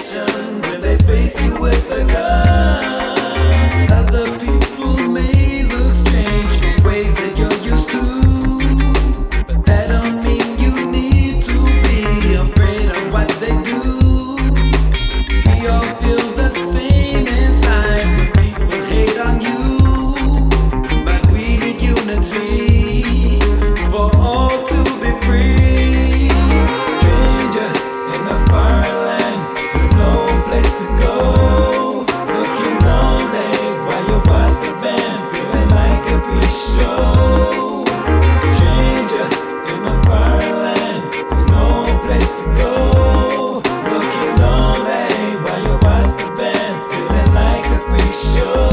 reaction when they face you with a gun. Other people may look strange for ways that you're used to, but that don't mean you need to be afraid of what they do. We all feel the same inside when people hate on you, but we need unity for all to be free. Stranger in a foreign land with no place to go, looking lonely while you watch the band, feeling like a free show. Stranger in a foreign land with no place to go, looking lonely while you watch the band, feeling like a free show.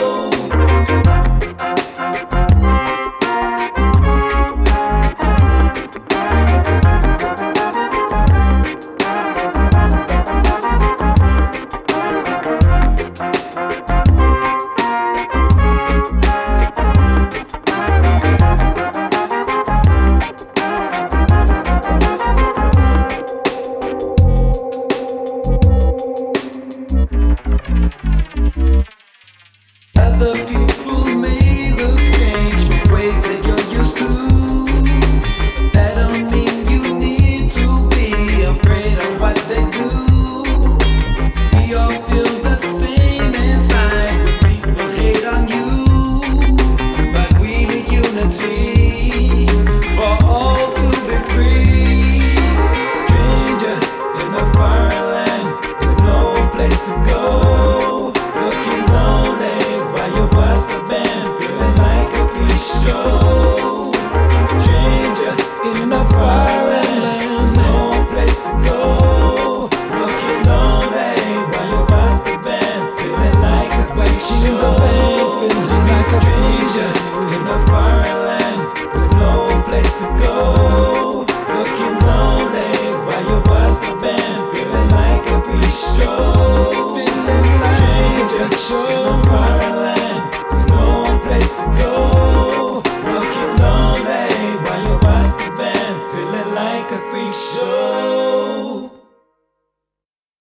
Other people may look strange for ways that you're used to, that don't mean you need to be afraid of what they do. We all feel the same inside when people hate on you, but we need unity for all to be free. Stranger in a foreign land with no place to go, looking lonely while you watch the band, feeling like a free show. Stranger in a foreign land, no place to go, looking lonely while you watch the band, feeling like a free show. Stranger in a foreign land with no place to go, looking lonely while you watch the band, feeling like a free show. Feeling like a free show.